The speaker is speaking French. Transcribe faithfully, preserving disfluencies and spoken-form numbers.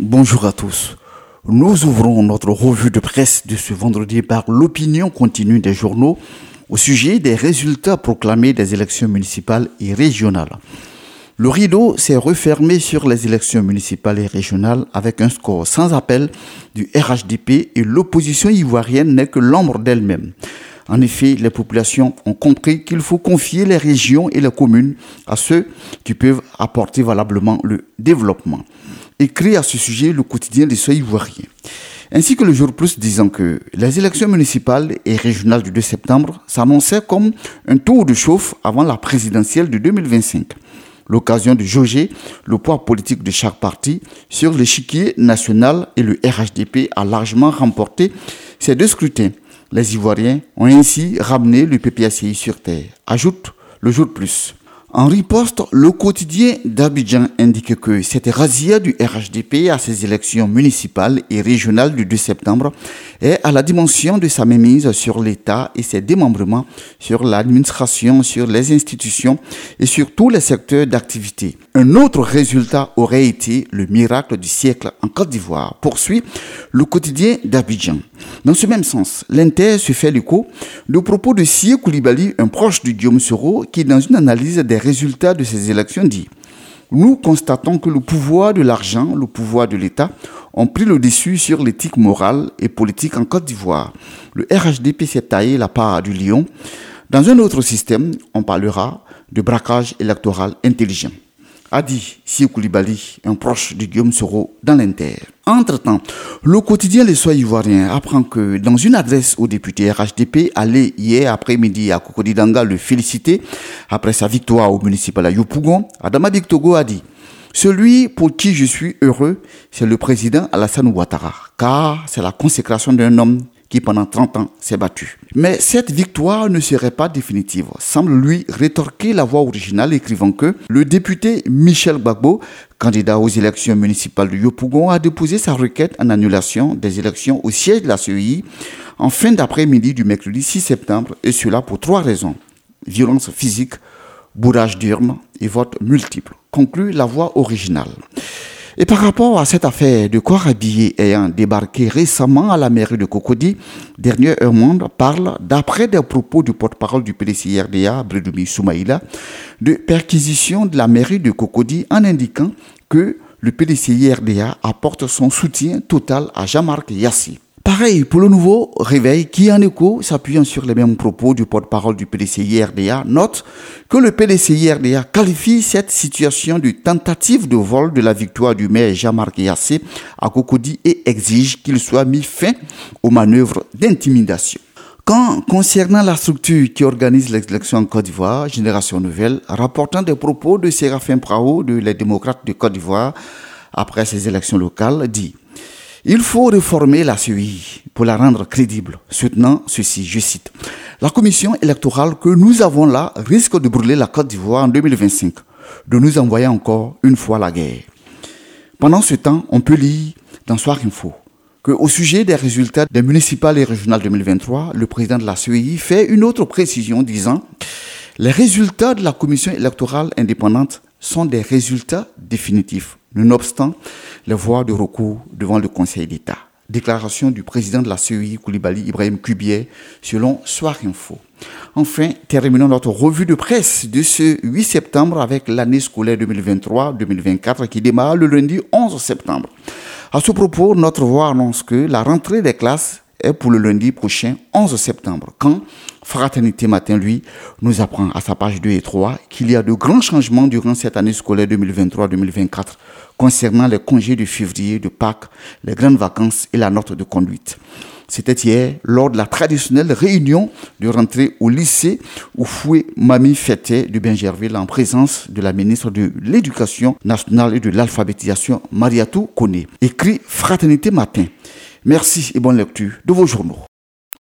Bonjour à tous. Nous ouvrons notre revue de presse de ce vendredi par l'opinion continue des journaux au sujet des résultats proclamés des élections municipales et régionales. Le rideau s'est refermé sur les élections municipales et régionales avec un score sans appel du R H D P et l'opposition ivoirienne n'est que l'ombre d'elle-même. En effet, les populations ont compris qu'il faut confier les régions et les communes à ceux qui peuvent apporter valablement le développement. Écrit à ce sujet le quotidien des Soleil ivoiriens. Ainsi que le Jour Plus disant que les élections municipales et régionales du deux septembre s'annonçaient comme un tour de chauffe avant la présidentielle de deux mille vingt-cinq. L'occasion de jauger le poids politique de chaque parti sur l'échiquier national et le R H D P a largement remporté ces deux scrutins. Les Ivoiriens ont ainsi ramené le P P A C I sur terre, ajoute le Jour Plus. En riposte, le quotidien d'Abidjan indique que cette razzia du R H D P à ces élections municipales et régionales du deux septembre est à la dimension de sa mainmise sur l'État et ses démembrements sur l'administration, sur les institutions et sur tous les secteurs d'activité. Un autre résultat aurait été le miracle du siècle en Côte d'Ivoire, poursuit le quotidien d'Abidjan. Dans ce même sens, l'Inter se fait l'écho de propos de Sié Koulibaly, un proche du Guillaume Soro, qui dans une analyse des résultats de ces élections dit « Nous constatons que le pouvoir de l'argent, le pouvoir de l'État ont pris le dessus sur l'éthique morale et politique en Côte d'Ivoire. Le R H D P s'est taillé la part du lion. Dans un autre système, on parlera de braquage électoral intelligent. » a dit Sié Koulibaly, un proche de Guillaume Soro dans l'Inter. Entre-temps, le quotidien Les Soleil ivoiriens apprend que dans une adresse au député R H D P, allé hier après-midi à Cocody Danga le féliciter après sa victoire au municipal à Yopougon, Adama Bictogo a dit « Celui pour qui je suis heureux, c'est le président Alassane Ouattara, car c'est la consécration d'un homme qui pendant trente ans s'est battu. Mais cette victoire ne serait pas définitive, semble lui rétorquer la voix originale écrivant que le député Michel Gbagbo, candidat aux élections municipales de Yopougon, a déposé sa requête en annulation des élections au siège de la C E I en fin d'après-midi du mercredi six septembre, et cela pour trois raisons. Violence physique, bourrage d'urnes et vote multiple, conclut la voix originale. Et par rapport à cette affaire de corps habillés ayant débarqué récemment à la mairie de Cocody, Dernier Heure Monde parle, d'après des propos du porte-parole du P D C I R D A, Bredoumi Soumaïla, de perquisition de la mairie de Cocody en indiquant que le P D C I R D A apporte son soutien total à Jean-Marc Yassé. Pareil pour le Nouveau Réveil qui, en écho, s'appuyant sur les mêmes propos du porte-parole du P D C I R D A, note que le P D C I R D A qualifie cette situation de tentative de vol de la victoire du maire Jean-Marc Yassé à Cocody et exige qu'il soit mis fin aux manœuvres d'intimidation. Quand, concernant la structure qui organise les élections en Côte d'Ivoire, Génération Nouvelle, rapportant des propos de Séraphin Prao de Les Démocrates de Côte d'Ivoire après ces élections locales, dit « Il faut réformer la C E I pour la rendre crédible, soutenant ceci, je cite. La commission électorale que nous avons là risque de brûler la Côte d'Ivoire en deux mille vingt-cinq, de nous envoyer encore une fois la guerre. » Pendant ce temps, on peut lire dans Soir Info qu'au sujet des résultats des municipales et régionales deux mille vingt-trois, le président de la C E I fait une autre précision disant « Les résultats de la commission électorale indépendante sont des résultats définitifs, nonobstant les voies de recours devant le Conseil d'État. » Déclaration du président de la C E I, Koulibaly Ibrahim Kubier, selon Soir Info. Enfin, terminons notre revue de presse de ce huit septembre avec l'année scolaire deux mille vingt-trois deux mille vingt-quatre qui démarre le lundi onze septembre. À ce propos, notre voix annonce que la rentrée des classes est pour le lundi prochain onze septembre, quand Fraternité Matin, lui, nous apprend à sa page deux et trois qu'il y a de grands changements durant cette année scolaire deux mille vingt-trois deux mille vingt-quatre concernant les congés de février, de Pâques, les grandes vacances et la note de conduite. C'était hier, lors de la traditionnelle réunion de rentrée au lycée où Foué Mami fêtait de Bingerville en présence de la ministre de l'Éducation nationale et de l'alphabétisation, Mariatou Kone. Écrit Fraternité Matin. Merci et bonne lecture de vos journaux.